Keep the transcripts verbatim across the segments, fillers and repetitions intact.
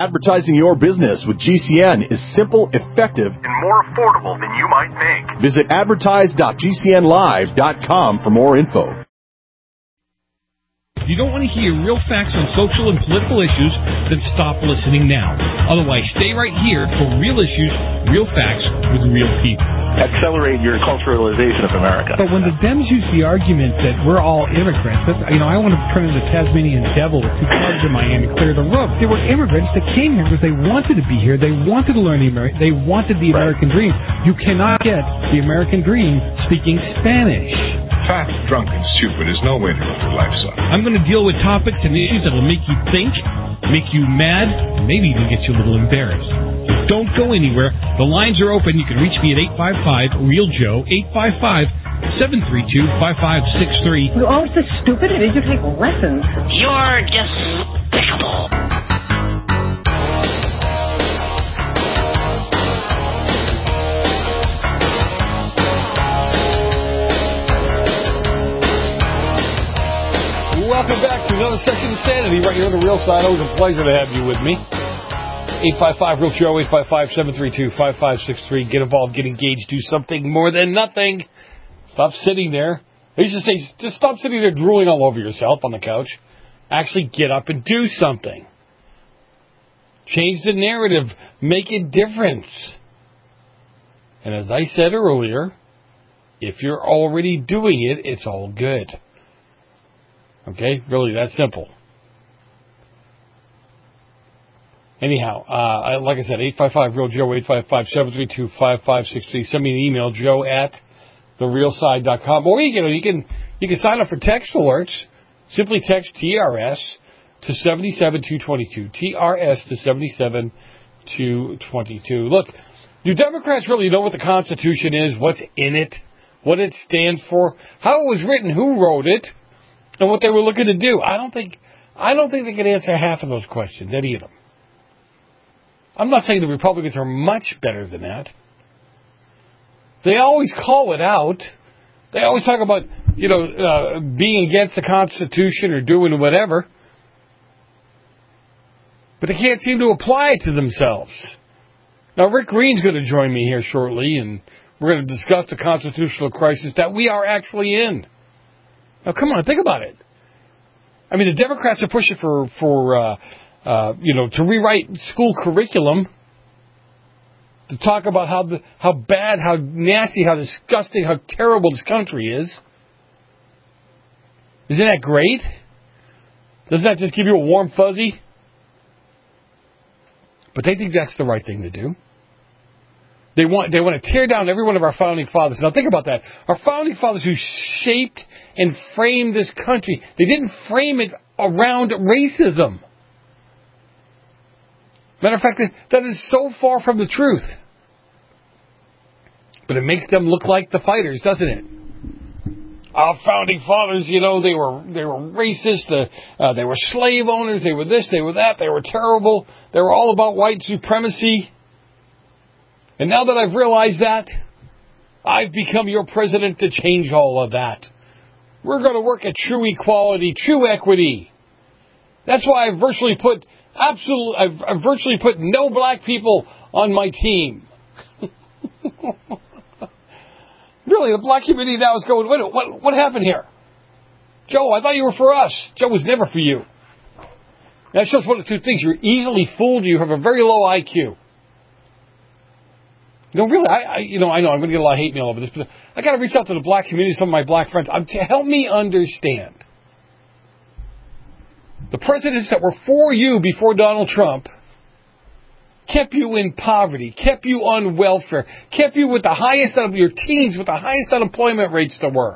Advertising your business with G C N is simple, effective, and more affordable than you might think. Visit advertise dot g c n live dot com for more info. If you don't want to hear real facts on social and political issues, then stop listening now. Otherwise, stay right here for real issues, real facts with real people. Accelerate your culturalization of America. But when the Dems use the argument that we're all immigrants, that, you know, I want to turn into the Tasmanian devil with two clubs in Miami, clear the roof. They were immigrants that came here because they wanted to be here. They wanted to learn the American. They wanted the American dream. You cannot get the American dream speaking Spanish. Fat, drunk, and stupid is no way to live your life, son. I'm going to deal with topics and issues that will make you think, make you mad, and maybe even get you a little embarrassed. So don't go anywhere. The lines are open. You can reach me at eight five five, real joe, eight five five, seven three two, five five six three. Oh, it's so stupid. It is. You take lessons. You're despicable. Welcome back to another session of Sanity right here on the Real Side. Always a pleasure to have you with me. eight five five, real show, eight five five, seven three two, five five six three. Get involved, get engaged, do something more than nothing. Stop sitting there. I used to say, just stop sitting there drooling all over yourself on the couch. Actually get up and do something. Change the narrative. Make a difference. And as I said earlier, if you're already doing it, it's all good. Okay? Really, that simple. Anyhow, uh, like I said, eight five five, real joe, eight five five, seven three two, five five six three. Send me an email, joe at the real side dot com. Or you, you know, you can you can sign up for text alerts. Simply text T R S to seven seven two two two. T R S to seven seven two two two. Look, do Democrats really know what the Constitution is, what's in it, what it stands for, how it was written, who wrote it, and what they were looking to do? I don't think I don't think they can answer half of those questions, any of them. I'm not saying the Republicans are much better than that. They always call it out. They always talk about, you know, uh, being against the Constitution or doing whatever. But they can't seem to apply it to themselves. Now, Rick Green's going to join me here shortly, and we're going to discuss the constitutional crisis that we are actually in. Now, come on, think about it. I mean, the Democrats are pushing for, for uh, uh, you know, to rewrite school curriculum, to talk about how the, how bad, how nasty, how disgusting, how terrible this country is. Isn't that great? Doesn't that just give you a warm fuzzy? But they think that's the right thing to do. They want they want to tear down every one of our founding fathers. Now think about that. Our founding fathers who shaped and framed this country, they didn't frame it around racism. Matter of fact, that is so far from the truth. But it makes them look like the fighters, doesn't it? Our founding fathers, you know, they were they were racist. Uh, uh, they were slave owners. They were this. They were that. They were terrible. They were all about white supremacy. And now that I've realized that, I've become your president to change all of that. We're going to work at true equality, true equity. That's why I've virtually put absolute. I've, I've virtually put no black people on my team. Really, the black community now is going, wait, what, what happened here? Joe, I thought you were for us. Joe was never for you. That shows one of two things. You're easily fooled. You have a very low I Q. No, really, I, I you know, I know I'm going to get a lot of hate mail over this, but I got to reach out to the black community, some of my black friends, um, to help me understand. The presidents that were for you before Donald Trump kept you in poverty, kept you on welfare, kept you with the highest of your teens, with the highest unemployment rates there were.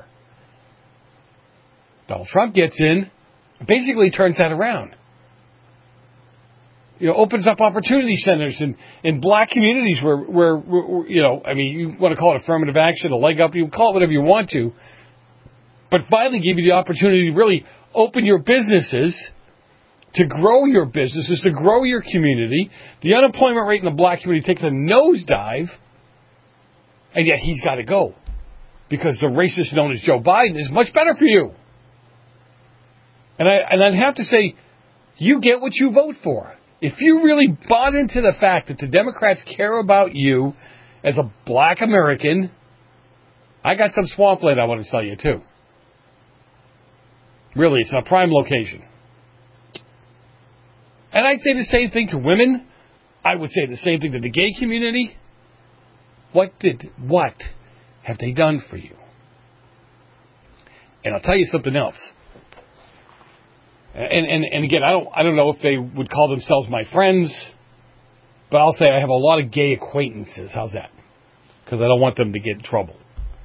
Donald Trump gets in, basically turns that around. You know, opens up opportunity centers in, in black communities where, where, where, you know, I mean, you want to call it affirmative action, a leg up, you can call it whatever you want to, but finally give you the opportunity to really open your businesses, to grow your businesses, to grow your community. The unemployment rate in the black community takes a nosedive, and yet he's got to go because the racist known as Joe Biden is much better for you. And I and I'd have to say, you get what you vote for. if you really bought into the fact that the Democrats care about you as a black American, I got some swampland I want to sell you too. Really, it's in a prime location. And I'd say the same thing to women. I would say the same thing to the gay community. What did, what have they done for you? And I'll tell you something else. And, and, and again, I don't, I don't know if they would call themselves my friends, but I'll say I have a lot of gay acquaintances. How's that? Because I don't want them to get in trouble.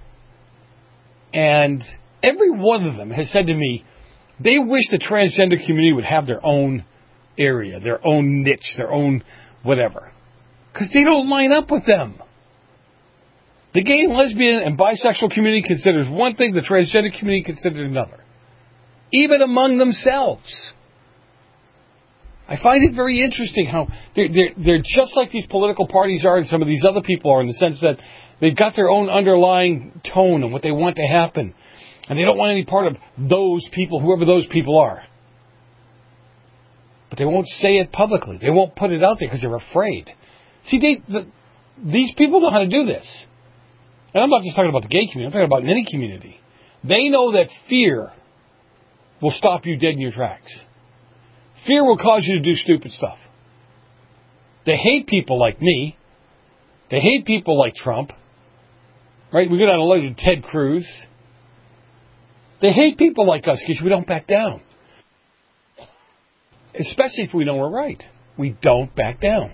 And every one of them has said to me, they wish the transgender community would have their own area, their own niche, their own whatever. Because they don't line up with them. The gay and lesbian and bisexual community considers one thing, the transgender community considers another. Even among themselves. I find it very interesting how they're, they're, they're just like these political parties are and some of these other people are, in the sense that they've got their own underlying tone and what they want to happen. And they don't want any part of those people, whoever those people are. But they won't say it publicly. They won't put it out there because they're afraid. See, they, the, these people know how to do this. And I'm not just talking about the gay community. I'm talking about in any community. They know that fear will stop you dead in your tracks. Fear will cause you to do stupid stuff. They hate people like me. They hate people like Trump. Right? We go down and look at Ted Cruz. They hate people like us because we don't back down. Especially if we know we're right. We don't back down.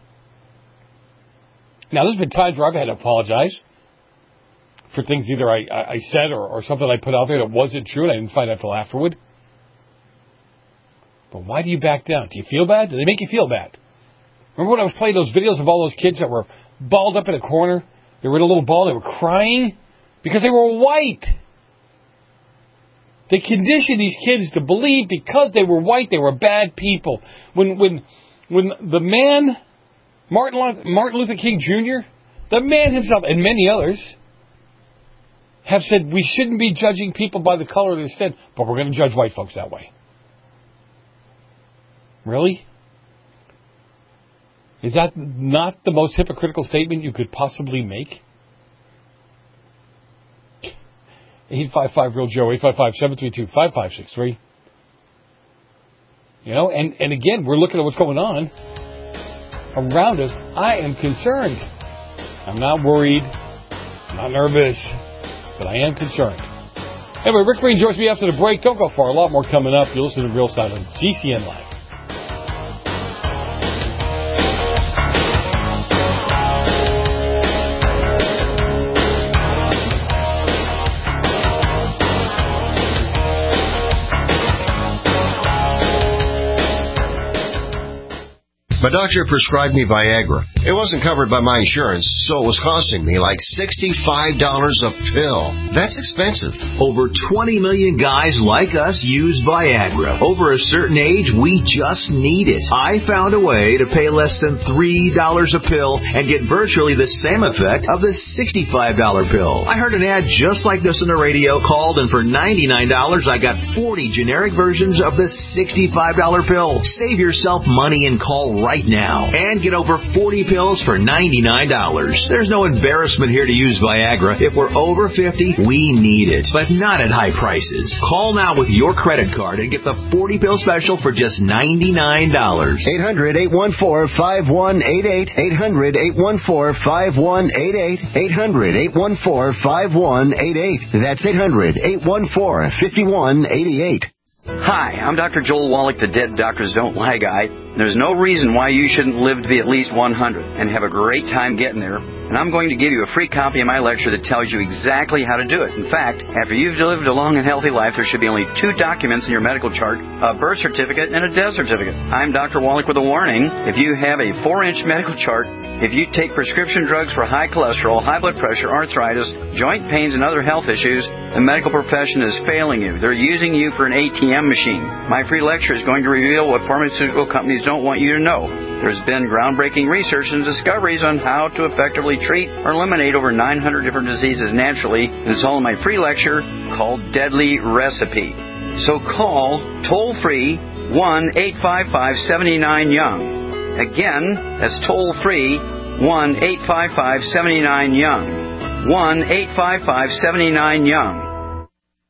Now, there's been times where I've had to apologize for things either I, I said or, or something I put out there that wasn't true and I didn't find out till afterward. But why do you back down? Do you feel bad? Do they make you feel bad? Remember when I was playing those videos of all those kids that were balled up in a corner? They were in a little ball. They were crying because they were white. They conditioned these kids to believe because they were white, they were bad people. When when when the man, Martin, Martin Luther King Junior, the man himself, and many others, have said we shouldn't be judging people by the color of their skin, but we're going to judge white folks that way. Really? Is that not the most hypocritical statement you could possibly make? eight five five real Joe, eight five five, seven three two, five five six three. You know, and, and again, we're looking at what's going on around us. I am concerned. I'm not worried. I'm not nervous. But I am concerned. Anyway, Rick Green joins me after the break. Don't go far. A lot more coming up. You'll listen to Real Side on G C N Live. My doctor prescribed me Viagra. It wasn't covered by my insurance, so it was costing me like sixty-five dollars a pill. That's expensive. Over twenty million guys like us use Viagra. Over a certain age, we just need it. I found a way to pay less than three dollars a pill and get virtually the same effect of the sixty-five dollars pill. I heard an ad just like this on the radio, called, and for ninety-nine dollars, I got forty generic versions of the sixty-five dollars pill. Save yourself money and call right now and get over forty pills for ninety-nine dollars. There's no embarrassment here to use Viagra. If we're over fifty, we need it, but not at high prices. Call now with your credit card and get the forty pill special for just ninety-nine dollars. eight hundred, eight one four, five one eight eight. eight hundred, eight one four, five one eight eight. eight hundred, eight one four, five one eight eight. That's eight hundred, eight one four, five one eight eight. Hi, I'm Doctor Joel Wallach, the Dead Doctors Don't Lie guy. There's no reason why you shouldn't live to be at least one hundred and have a great time getting there. And I'm going to give you a free copy of my lecture that tells you exactly how to do it. In fact, after you've lived a long and healthy life, there should be only two documents in your medical chart, a birth certificate and a death certificate. I'm Doctor Wallach with a warning. If you have a four-inch medical chart, if you take prescription drugs for high cholesterol, high blood pressure, arthritis, joint pains, and other health issues, the medical profession is failing you. They're using you for an A T M machine. My free lecture is going to reveal what pharmaceutical companies don't want you to know. There's been groundbreaking research and discoveries on how to effectively treat or eliminate over nine hundred different diseases naturally, and it's all in my free lecture called Deadly Recipe. So call toll-free one eight five five, seven nine, YOUNG. Again, that's toll-free, one eight five five, seven nine, YOUNG. one eight five five, seven nine, YOUNG.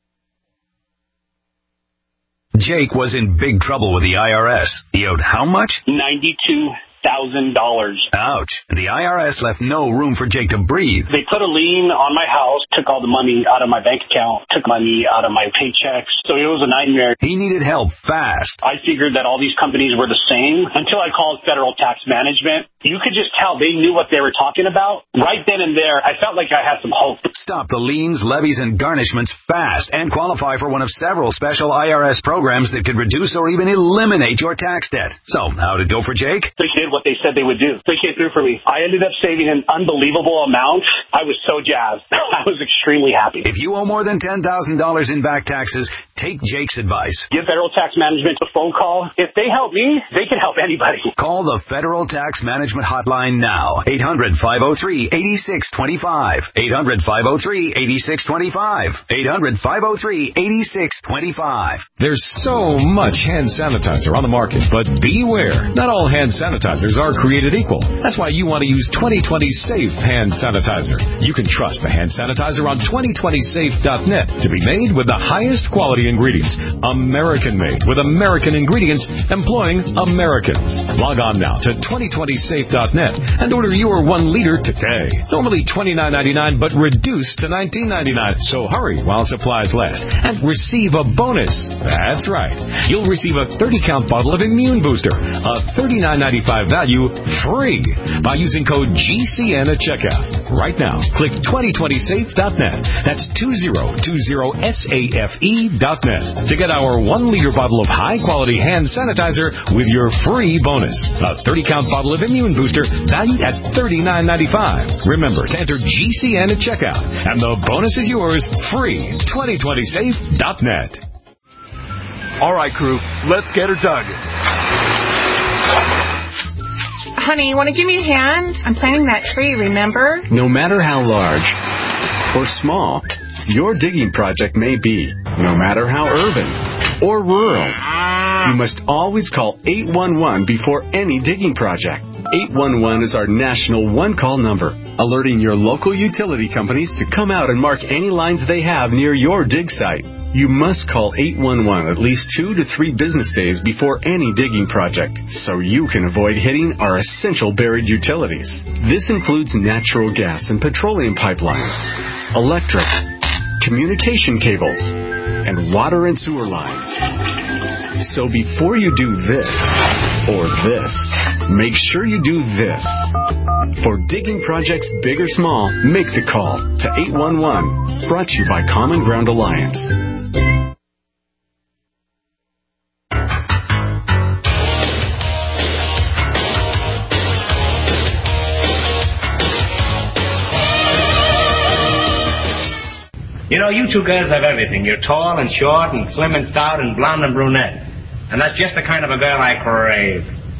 Jake was in big trouble with the I R S. He owed how much? ninety-two thousand dollars. Ouch. The I R S left no room for Jake to breathe. They put a lien on my house, took all the money out of my bank account, took money out of my paychecks. So it was a nightmare. He needed help fast. I figured that all these companies were the same until I called Federal Tax Management. You could just tell they knew what they were talking about. Right then and there, I felt like I had some hope. Stop the liens, levies, and garnishments fast and qualify for one of several special I R S programs that could reduce or even eliminate your tax debt. So, how'd it go for Jake? They did what they said they would do. They came through for me. I ended up saving an unbelievable amount. I was so jazzed. I was extremely happy. If you owe more than ten thousand dollars in back taxes, take Jake's advice. Give Federal Tax Management a phone call. If they help me, they can help anybody. Call the Federal Tax Management Hotline now. eight hundred, five oh three, eight six two five. eight hundred, five oh three, eight six two five. eight hundred, five oh three, eight six two five. There's so much hand sanitizer on the market, but beware. Not all hand sanitizers are created equal. That's why you want to use twenty twenty Safe Hand Sanitizer. You can trust the hand sanitizer on twenty twenty safe dot net to be made with the highest quality ingredients. American made with American ingredients employing Americans. Log on now to twenty twenty safe dot net and order your one liter today. Normally twenty-nine ninety-nine, but reduced to nineteen ninety-nine. So hurry while supplies last and receive a bonus. That's right. You'll receive a thirty count bottle of Immune Booster, a thirty-nine ninety-five value, free by using code G C N at checkout. Right now, click twenty twenty safe dot net. That's two zero two zero safe dot net to get our one liter bottle of high quality hand sanitizer with your free bonus. A thirty count bottle of Immune Booster valued at thirty-nine ninety-five. Remember to enter G C N at checkout, and the bonus is yours free. twenty twenty safe dot net. All right, crew, let's get her dug. Honey, you want to give me a hand? I'm planting that tree, remember? No matter how large or small your digging project may be, no matter how urban or rural, you must always call eight one one before any digging project. eight one one is our national one-call number, alerting your local utility companies to come out and mark any lines they have near your dig site. You must call eight one one at least two to three business days before any digging project so you can avoid hitting our essential buried utilities. This includes natural gas and petroleum pipelines, electric, communication cables, and water and sewer lines. So before you do this or this, make sure you do this. For digging projects big or small, make the call to eight one one. Brought to you by Common Ground Alliance. You know, you two girls have everything. You're tall and short and slim and stout and blonde and brunette. And that's just the kind of a girl I crave.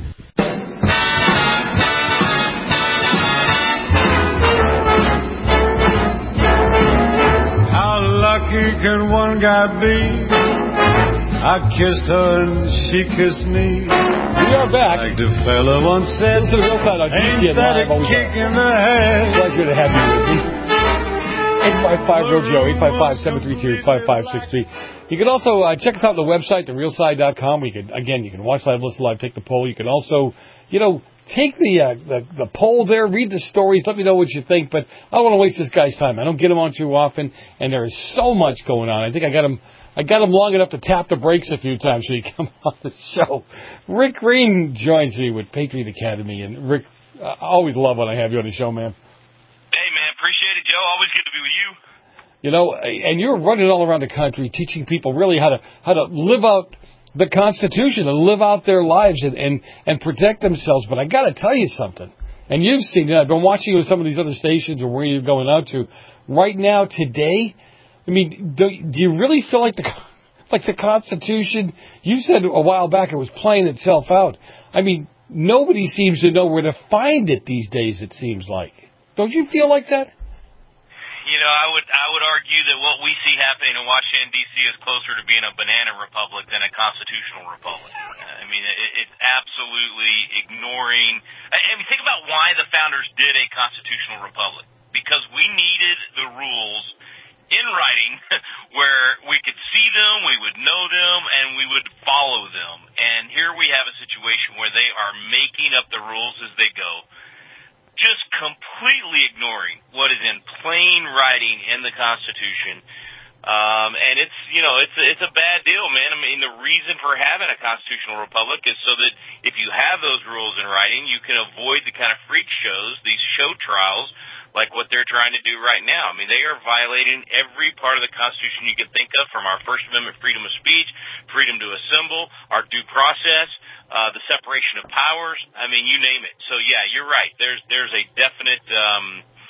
How lucky can one guy be? I kissed her and she kissed me. We are back. Like the fella once said, Listen to the real side on ain't that a kick in the head? Pleasure to have you with me. eight five five real Joe, eight five five, seven three two, five five six three. You can also uh, check us out on the website, the real side dot com. We can, again, you can watch live, listen live, take the poll. You can also, you know, take the, uh, the the poll there, read the stories, let me know what you think. But I don't want to waste this guy's time. I don't get him on too often, and there is so much going on. I think I got him I got him long enough to tap the brakes a few times so he come on the show. Rick Green joins me with Patriot Academy, and Rick, I always love when I have you on the show, man. Hey, man, appreciate it, Joe. Always good to be with you. You know, and you're running all around the country teaching people really how to how to live out the Constitution and live out their lives and, and, and protect themselves. But I got to tell you something, and you've seen it. I've been watching you with some of these other stations or where you're going out to. Right now, today, I mean, do, do you really feel like the like the Constitution? You said a while back it was playing itself out. I mean, nobody seems to know where to find it these days, it seems like. Don't you feel like that? You know, I would I would argue that what we see happening in Washington, D C is closer to being a banana republic than a constitutional republic. I mean, it, it's absolutely ignoring. I mean, think about why the founders did a constitutional republic. Because we needed the rules in writing where we could see them, we would know them, and we would follow them. And here we have a situation where they are making up the rules as they go, just completely ignoring what is in plain writing in the Constitution. Um, and it's, you know, it's, it's a bad deal, man. I mean, the reason for having a constitutional republic is so that if you have those rules in writing, you can avoid the kind of freak shows, these show trials, like what they're trying to do right now. I mean, they are violating every part of the Constitution you can think of, from our First Amendment freedom of speech, freedom to assemble, our due process, uh, the separation of powers. I mean, you name it. So, yeah, you're right. There's there's a definite, um,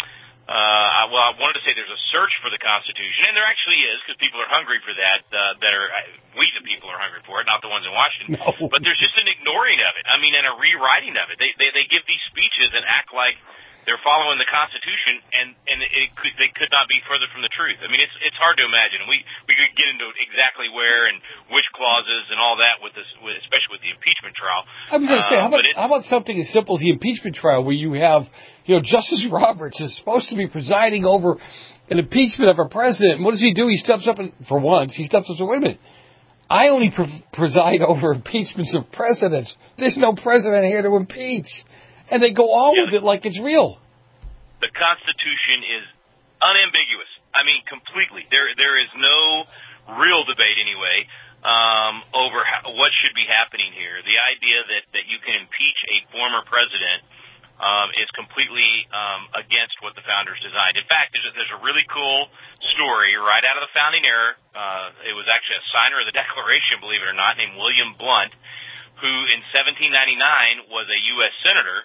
uh, well, I wanted to say there's a search for the Constitution, and there actually is, because people are hungry for that, uh, that are, we the people are hungry for it, not the ones in Washington. No. But there's just an ignoring of it. I mean, and a rewriting of it. They, they, they give these speeches and act like they're following the Constitution, and and it could, they could not be further from the truth. I mean, it's it's hard to imagine. We we could get into exactly where and which clauses and all that with this, with, especially with the impeachment trial. I was going to say, how Uh, about but it, how about something as simple as the impeachment trial, where you have, you know, Justice Roberts is supposed to be presiding over an impeachment of a president, and what does he do? He steps up and, for once, he steps up and says, "Wait a minute, I only pre- preside over impeachments of presidents. There's no president here to impeach." And they go on yeah. with it like it's real. The Constitution is unambiguous. I mean, completely. There, there is no real debate, anyway, um, over how, what should be happening here. The idea that, that you can impeach a former president um, is completely um, against what the founders designed. In fact, there's a, there's a really cool story right out of the founding era. Uh, it was actually a signer of the Declaration, believe it or not, named William Blount, who in seventeen ninety-nine was a U S senator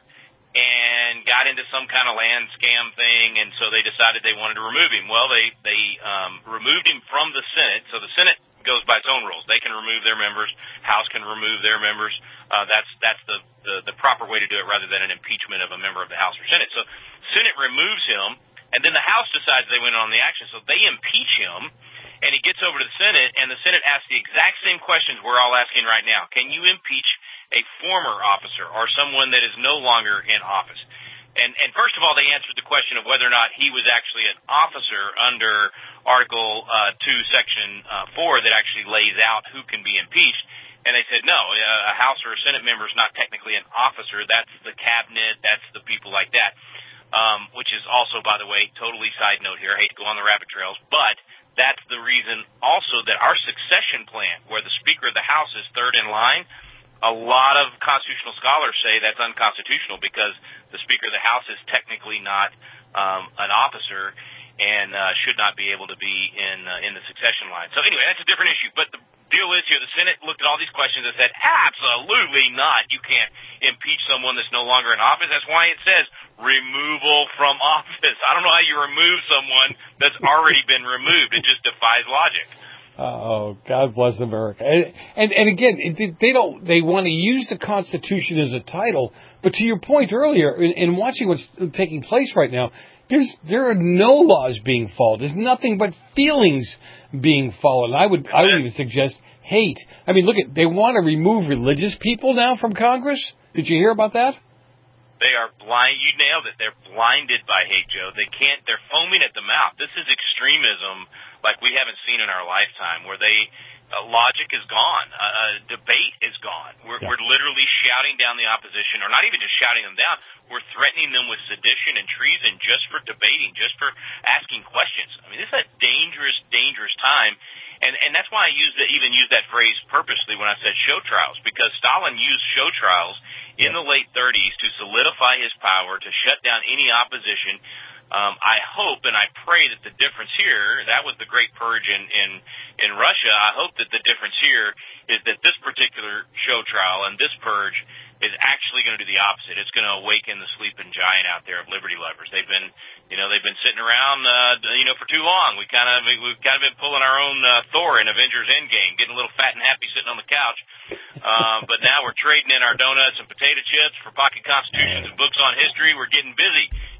and got into some kind of land scam thing, and so they decided they wanted to remove him. Well, they they um, removed him from the Senate. So the Senate goes by its own rules. They can remove their members. House can remove their members. Uh, that's that's the, the the proper way to do it, rather than an impeachment of a member of the House or Senate. So Senate removes him, and then the House decides they went on the action, so they impeach him. And he gets over to the Senate, and the Senate asks the exact same questions we're all asking right now. Can you impeach a former officer or someone that is no longer in office? And, and first of all, they answered the question of whether or not he was actually an officer under Article uh, two, Section uh, four, that actually lays out who can be impeached. And they said, no, a House or a Senate member is not technically an officer. That's the cabinet. That's the people like that, um, which is also, by the way, totally side note here. I hate to go on the rabbit trails, but that's the reason also that our succession plan, where the Speaker of the House is third in line, a lot of constitutional scholars say that's unconstitutional, because the Speaker of the House is technically not um, an officer and uh, should not be able to be in uh, in the succession line. So anyway, that's a different issue. But the deal is here, the Senate looked at all these questions and said, absolutely not. You can't impeach someone that's no longer in office. That's why it says removal from office. I don't know how you remove someone that's already been removed. It just defies logic. Oh, God bless America. And, and, and again, they don't, they want to use the Constitution as a title, but to your point earlier, in, in watching what's taking place right now, there's, there are no laws being followed. There's nothing but feelings being followed. I would, I would even suggest hate. I mean, look at, they want to remove religious people now from Congress. Did you hear about that? They are blind. You nailed it. They're blinded by hate, Joe. They can't, they're foaming at the mouth. This is extremism like we haven't seen in our lifetime, where they, uh, logic is gone. Uh, uh, debate is gone. We're, yeah. we're literally shouting down the opposition, or not even just shouting them down. We're threatening them with sedition and treason just for debating, just for asking questions. I mean, this is a dangerous, dangerous time. And, and that's why I use the, even use that phrase purposely when I said show trials, because Stalin used show trials in the late thirties to solidify his power, to shut down any opposition. Um, I hope and I pray that the difference here, that was the Great Purge in, in, in Russia, I hope that the difference here is that this particular show trial and this purge is actually going to do the opposite. It's going to awaken the sleeping giant out there of liberty lovers. They've been, you know, they've been sitting around, uh, you know, for too long. We kind of, we've kind of been pulling our own uh, Thor in Avengers Endgame, getting a little fat and happy sitting on the couch. Uh, but now we're trading in our donuts and potato chips for pocket constitutions and books on history. We're getting busy.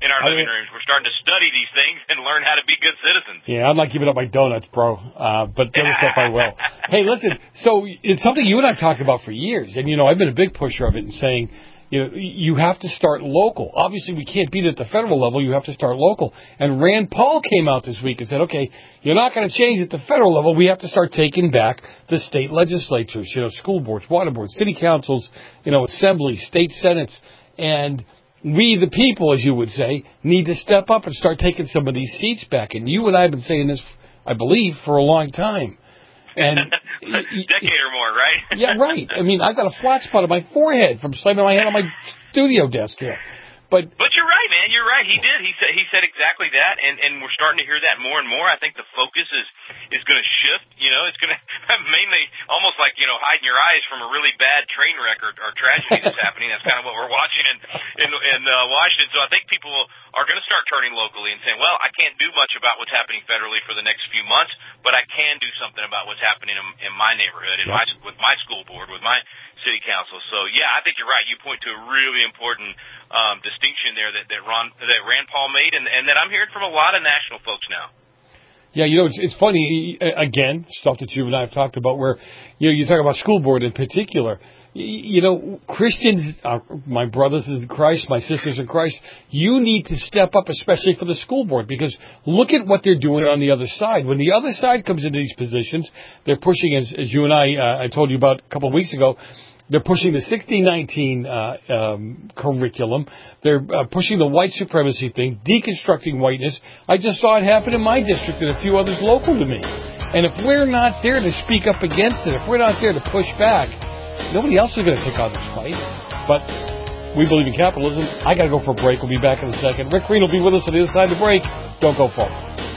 in our I living mean, rooms. We're starting to study these things and learn how to be good citizens. Yeah, I'm not giving up my donuts, bro. Uh, but the other stuff I will. Hey, listen, so it's something you and I have talked about for years. And, you know, I've been a big pusher of it and saying, you know, you have to start local. Obviously, we can't beat it at the federal level. You have to start local. And Rand Paul came out this week and said, okay, you're not going to change at the federal level. We have to start taking back the state legislatures, you know, school boards, water boards, city councils, you know, assemblies, state senates. And we, the people, as you would say, need to step up and start taking some of these seats back. And you and I have been saying this, I believe, for a long time. And a decade or more, right? Yeah, right. I mean, I've got a flat spot on my forehead from slamming my hand on my studio desk here. But but you're right, man. You're right. He did. He said he said exactly that, and and we're starting to hear that more and more. I think the focus is is going to shift. You know, it's going to mainly almost like, you know, hiding your eyes from a really bad train wreck or, or tragedy that's happening. That's kind of what we're watching in in, in uh, Washington. So I think people are going to start turning locally and saying, well, I can't do much about what's happening federally for the next few months, but I can do something about what's happening in, in my neighborhood, in my with my school board, with my city council. So yeah, I think you're right. You point to a really important um, distinction there that that, Ron, that Rand Paul made, and, and that I'm hearing from a lot of national folks now. Yeah, you know, it's, it's funny, again, stuff that you and I have talked about where, you know, you talk about school board in particular. You know, Christians, uh, my brothers in Christ, my sisters in Christ, you need to step up, especially for the school board, because look at what they're doing on the other side. When the other side comes into these positions, they're pushing, as, as you and I, uh, I told you about a couple of weeks ago, they're pushing the sixteen nineteen uh, um, curriculum. They're uh, pushing the white supremacy thing, deconstructing whiteness. I just saw it happen in my district and a few others local to me. And if we're not there to speak up against it, if we're not there to push back, nobody else is going to take on this fight. But we believe in capitalism. I got to go for a break. We'll be back in a second. Rick Green will be with us on the other side of the break. Don't go far.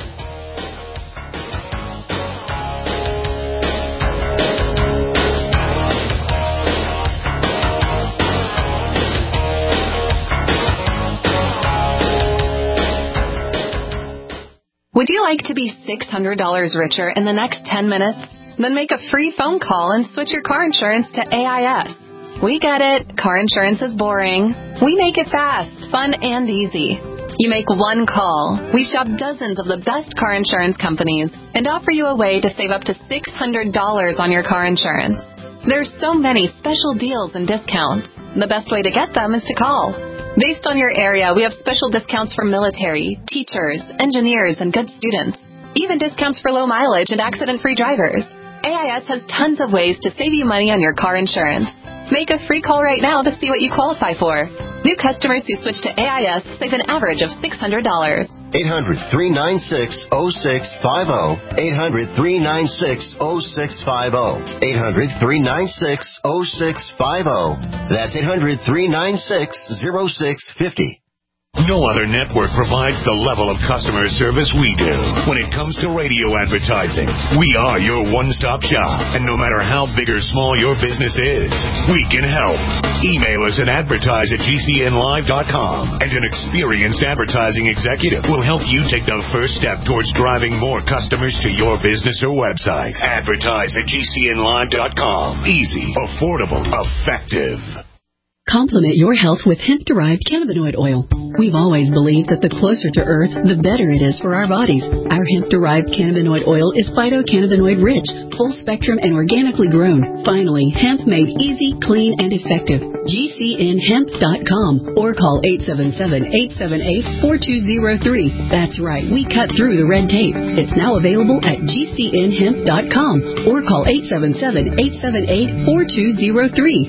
Would you like to be six hundred dollars richer in the next ten minutes? Then make a free phone call and switch your car insurance to A I S. We get it. Car insurance is boring. We make it fast, fun, and easy. You make one call. We shop dozens of the best car insurance companies and offer you a way to save up to six hundred dollars on your car insurance. There's so many special deals and discounts. The best way to get them is to call. Based on your area, we have special discounts for military, teachers, engineers, and good students. Even discounts for low mileage and accident-free drivers. A I S has tons of ways to save you money on your car insurance. Make a free call right now to see what you qualify for. New customers who switch to A I S save an average of six hundred dollars. eight hundred, three nine six, oh six five oh. eight hundred, three nine six, oh six five oh. eight hundred, three nine six, oh six five oh. That's eight hundred, three nine six, oh six five oh. No other network provides the level of customer service we do. When it comes to radio advertising, we are your one-stop shop. And no matter how big or small your business is, we can help. Email us at advertise at g c n live dot com, and an experienced advertising executive will help you take the first step towards driving more customers to your business or website. Advertise at g c n live dot com. Easy, affordable, effective. Complement your health with hemp-derived cannabinoid oil. We've always believed that the closer to Earth, the better it is for our bodies. Our hemp-derived cannabinoid oil is phytocannabinoid-rich, full-spectrum, and organically grown. Finally, hemp made easy, clean, and effective. g c n hemp dot com or call eight seven seven, eight seven eight, four two zero three. That's right, we cut through the red tape. It's now available at g c n hemp dot com or call eight seven seven, eight seven eight, four two zero three.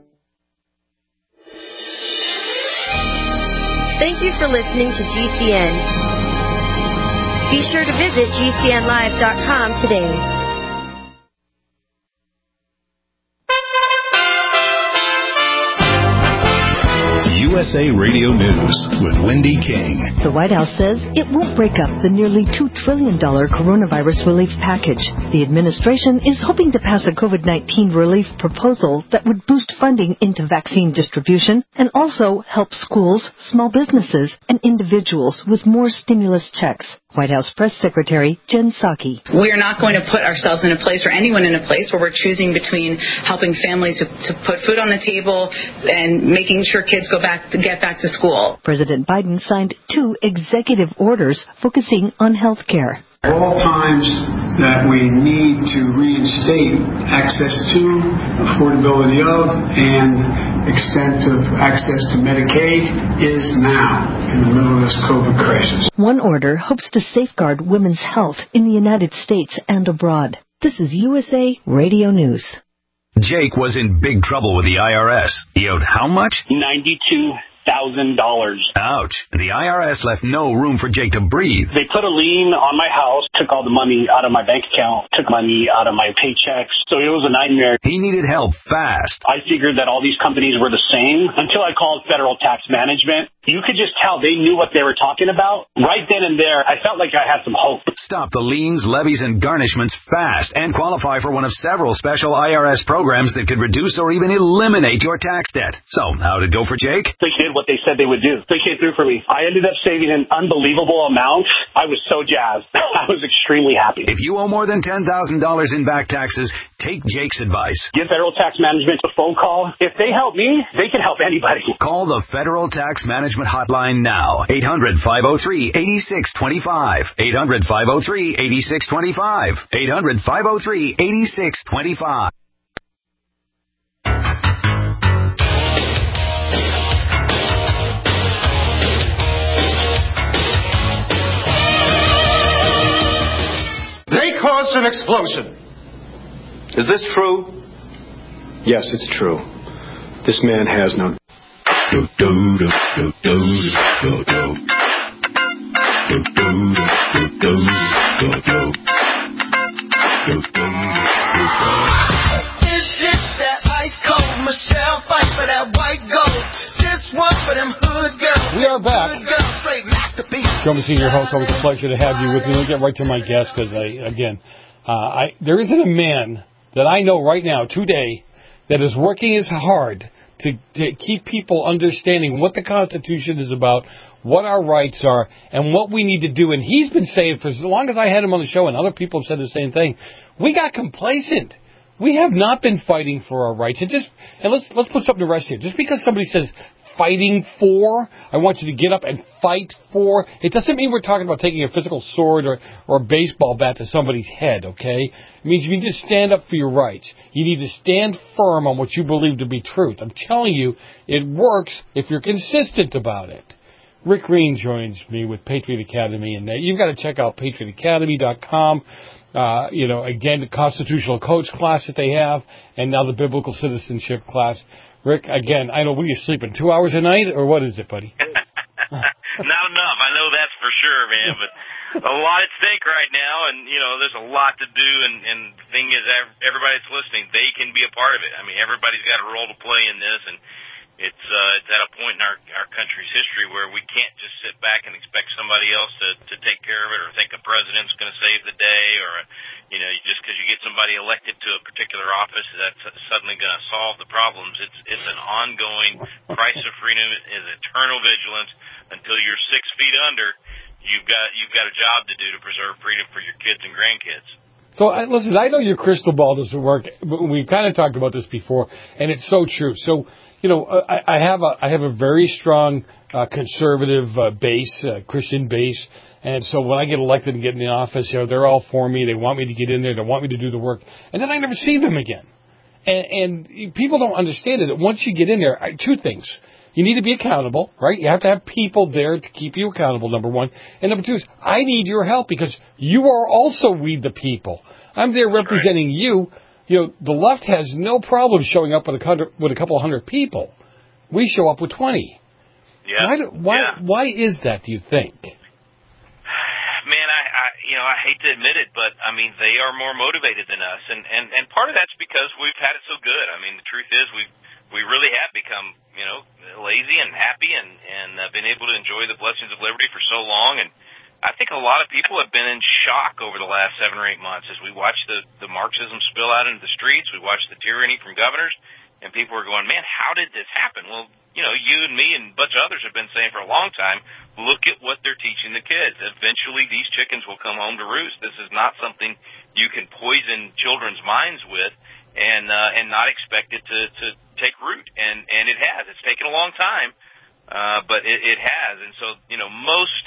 Thank you for listening to G C N. Be sure to visit g c n live dot com today. U S A Radio News with Wendy King. The White House says it won't break up the nearly two trillion dollars coronavirus relief package. The administration is hoping to pass a COVID nineteen relief proposal that would boost funding into vaccine distribution and also help schools, small businesses, and individuals with more stimulus checks. White House Press Secretary Jen Psaki. We are not going to put ourselves in a place or anyone in a place where we're choosing between helping families to, to put food on the table and making sure kids go back to get back to school. President Biden signed two executive orders focusing on health care. At all times that we need to reinstate access to, affordability of, and extent of access to Medicaid is now in the middle of this COVID crisis. One order hopes to safeguard women's health in the United States and abroad. This is U S A Radio News. Jake was in big trouble with the I R S. He owed how much? ninety-two thousand dollars. Ouch. The I R S left no room for Jake to breathe. They put a lien on my house, took all the money out of my bank account, took money out of my paychecks. So it was a nightmare. He needed help fast. I figured that all these companies were the same until I called Federal Tax Management. You could just tell they knew what they were talking about. Right then and there, I felt like I had some hope. Stop the liens, levies, and garnishments fast and qualify for one of several special I R S programs that could reduce or even eliminate your tax debt. So, how'd it go for Jake? They did what they said they would do. They came through for me. I ended up saving an unbelievable amount. I was so jazzed. I was extremely happy. If you owe more than ten thousand dollars in back taxes, take Jake's advice. Give Federal Tax Management a phone call. If they help me, they can help anybody. Call the Federal Tax Management hotline now. eight hundred, five oh three, eight six two five. eight hundred, five oh three, eight six two five. eight hundred, five oh three, eight six two five. They caused an explosion. Is this true? Yes, it's true. This man has no... Do, do, do, do, do, do, do. Do, do, do, do, do, do. Do, do, do, do. This shit that ice cold Michelle fight for that white gold. This one for them hood girls. We are back. Hood girls, straight masterpiece. Joe Messina, your host. Always a pleasure to have you with me. We'll get right to my guest because, I, again, uh, I there isn't a man that I know right now, today, that is working as hard to, to keep people understanding what the Constitution is about, what our rights are, and what we need to do. And he's been saying for as long as I had him on the show, and other people have said the same thing, we got complacent. We have not been fighting for our rights. And just and let's let's put something to rest here. Just because somebody says fighting for, I want you to get up and fight for, it doesn't mean we're talking about taking a physical sword or, or a baseball bat to somebody's head, okay? It means you need to stand up for your rights. You need to stand firm on what you believe to be truth. I'm telling you, it works if you're consistent about it. Rick Green joins me with Patriot Academy, and you've got to check out patriot academy dot com. Uh, you know, again, the constitutional coach class that they have, and now the biblical citizenship class. Rick, again, I know, what are you sleeping, two hours a night, or what is it, buddy? Not enough, I know that's for sure, man, but a lot at stake right now, and, you know, there's a lot to do, and, and the thing is, everybody that's listening, they can be a part of it. I mean, everybody's got a role to play in this, and it's uh, it's at a point in our, our country's history where we can't just sit back and expect somebody else to, to take care of it, or think a president's going to save the day, or, a, you know, just because you get somebody elected to a particular office, that's suddenly going to solve the problems. It's it's an ongoing price of freedom is eternal vigilance until you're six feet under. You've got you've got a job to do to preserve freedom for your kids and grandkids. So, uh, listen, I know your crystal ball doesn't work, but we've kind of talked about this before, and it's so true. So, you know, I, I have a I have a very strong uh, conservative uh, base, uh, Christian base, and so when I get elected and get in the office, you know, they're all for me. They want me to get in there. They want me to do the work, and then I never see them again. And, and people don't understand it. Once you get in there, I, two things. You need to be accountable, right? You have to have people there to keep you accountable, number one. And number two is, I need your help because you are also we the people. I'm there representing you. You know, the left has no problem showing up with a, hundred, with a couple of hundred people. We show up with twenty. Yeah. Why, do, why, yeah. why is that, do you think? Man, I, I, you know, I hate to admit it, but I mean, they are more motivated than us, and and and part of that's because we've had it so good. I mean, the truth is, we we really have become, you know, lazy and happy, and and uh, been able to enjoy the blessings of liberty for so long. And I think a lot of people have been in shock over the last seven or eight months as we watch the the Marxism spill out into the streets. We watch the tyranny from governors, and people are going, man, how did this happen? Well, you know, you and me and a bunch of others have been saying for a long time, look at what they're teaching the kids. Eventually, these chickens will come home to roost. This is not something you can poison children's minds with and uh, and not expect it to, to take root. And, and it has. It's taken a long time, uh, but it, it has. And so, you know, most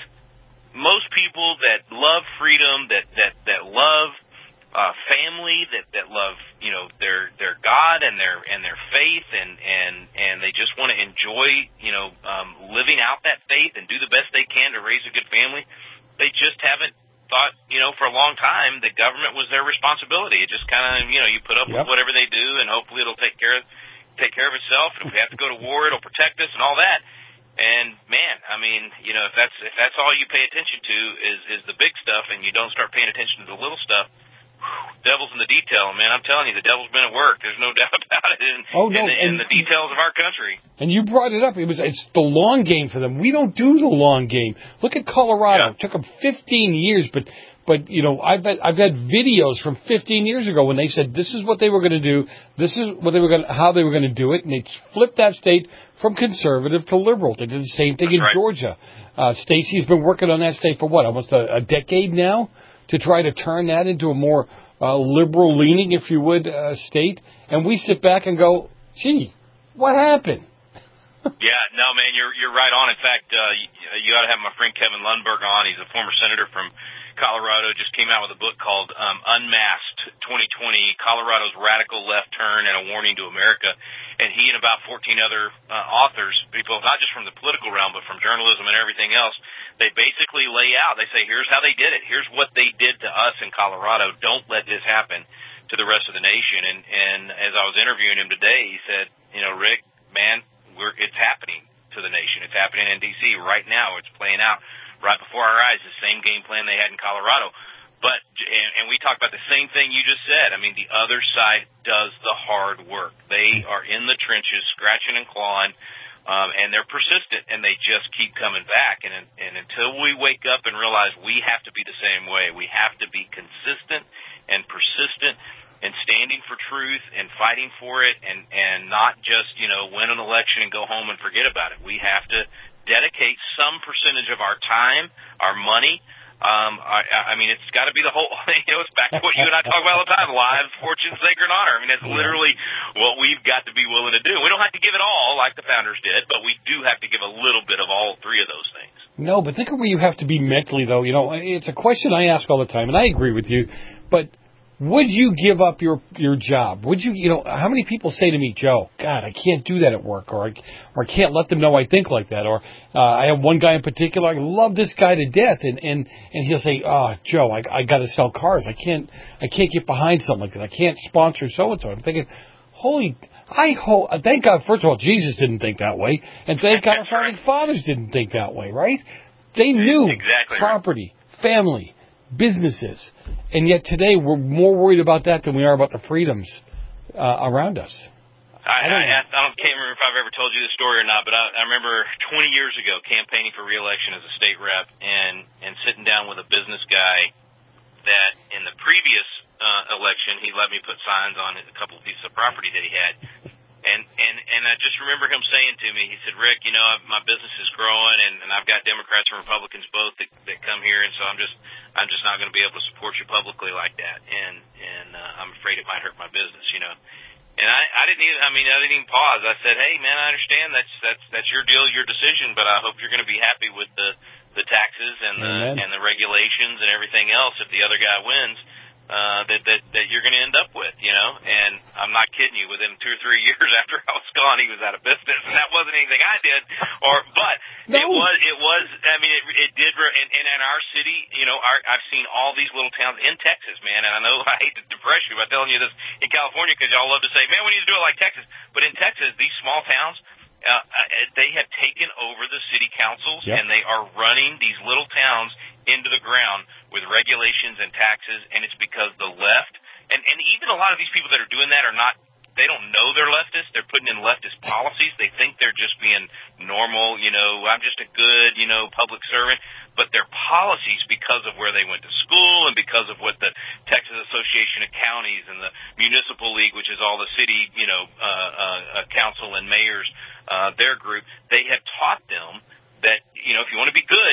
most people that love freedom, that that that love uh, family, that that love you know their their God and their and their faith, and and and they just want to enjoy you know um, living out that faith and do the best they can to raise a good family. They just haven't thought you know for a long time that government was their responsibility. It just kind of you know you put up Yep. with whatever they do, and hopefully it'll take care of take care of itself. And if we have to go to war, it'll protect us and all that. And man, I mean, you know, if that's if that's all you pay attention to is is the big stuff, and you don't start paying attention to the little stuff, whew, devil's in the detail, man. I'm telling you, the devil's been at work. There's no doubt about it. In, Oh, no, in, the, in and- the details of our country. And you brought it up. It was it's the long game for them. We don't do the long game. Look at Colorado. It took them fifteen years, but but you know I've had, I've had videos from fifteen years ago when they said this is what they were going to do. This is what they were going how they were going to do it, and they flipped that state from conservative to liberal. They did the same thing in Georgia. Uh, Stacey's been working on that state for what almost a, a decade now to try to turn that into a more uh, liberal leaning, if you would, uh, state. And we sit back and go, gee, what happened? Yeah, no, man, you're you're right on. In fact, uh, you, you ought to have my friend Kevin Lundberg on. He's a former senator from Colorado. Just came out with a book called um, Unmasked twenty twenty, Colorado's Radical Left Turn and a Warning to America. And he and about fourteen other uh, authors, people not just from the political realm, but from journalism and everything else, they basically lay out, they say, here's how they did it. Here's what they did to us in Colorado. Don't let this happen to the rest of the nation. And, and as I was interviewing him today, he said, you know, Rick, man, we're, it's happening to the nation. It's happening in D C right now. It's playing out right before our eyes, the same game plan they had in Colorado. But, and, and we talked about the same thing you just said. I mean, the other side does the hard work. They are in the trenches, scratching and clawing, um, and they're persistent, and they just keep coming back. And, and until we wake up and realize we have to be the same way, we have to be consistent and persistent and standing for truth and fighting for it, and, and not just, you know, win an election and go home and forget about it. We have to dedicate some percentage of our time, our money. Um, I, I mean, it's got to be the whole, you know, it's back to what you and I talk about all the time, lives, fortune, sacred honor. I mean, that's literally what we've got to be willing to do. We don't have to give it all like the founders did, but we do have to give a little bit of all three of those things. No, but think of where you have to be mentally, though. You know, it's a question I ask all the time, and I agree with you, but would you give up your your job? Would you, you know, how many people say to me, Joe, God, I can't do that at work, or I, or I can't let them know I think like that, or uh, I have one guy in particular, I love this guy to death, and and, and he'll say, oh, Joe, I, I got to sell cars. I can't I can't get behind something like that. I can't sponsor so-and-so. I'm thinking, holy, I hope, thank God, first of all, Jesus didn't think that way, and thank God our founding fathers didn't think that way, right? They knew exactly property, family, businesses, and yet today we're more worried about that than we are about the freedoms uh, around us. I, I, I, I don't, can't remember if I've ever told you this story or not, but I, I remember twenty years ago campaigning for re-election as a state rep and, and sitting down with a business guy that in the previous uh, election he let me put signs on a couple of pieces of property that he had. And, and, and I just remember him saying to me, he said, Rick, you know, my business is growing, and, and I've got Democrats and Republicans both that, that come here, and so I'm just, I'm just not going to be able to support you publicly like that. And, and, uh, I'm afraid it might hurt my business, you know. And I, I didn't even, I mean, I didn't even pause. I said, hey, man, I understand that's, that's, that's your deal, your decision, but I hope you're going to be happy with the, the taxes and the, Amen. and the regulations and everything else if the other guy wins. Uh, that, that, that you're going to end up with, you know, and I'm not kidding you, within two or three years after I was gone, he was out of business, and that wasn't anything I did, or, but no. it was, it was, I mean, it, it did, and, and in our city, you know, our, I've seen all these little towns in Texas, man, and I know I hate to depress you by telling you this in California, because y'all love to say, man, we need to do it like Texas, but in Texas, these small towns, uh, they have taken over the city councils, yep. and they are running these little towns into the ground with regulations and taxes, and it's because the left, and, and even a lot of these people that are doing that are not, they don't know they're leftists. They're putting in leftist policies. They think they're just being normal, you know, I'm just a good, you know, public servant. But their policies, because of where they went to school and because of what the Texas Association of Counties and the Municipal League, which is all the city, you know, uh, uh, council and mayors, uh, their group, they have taught them that, you know, if you want to be good,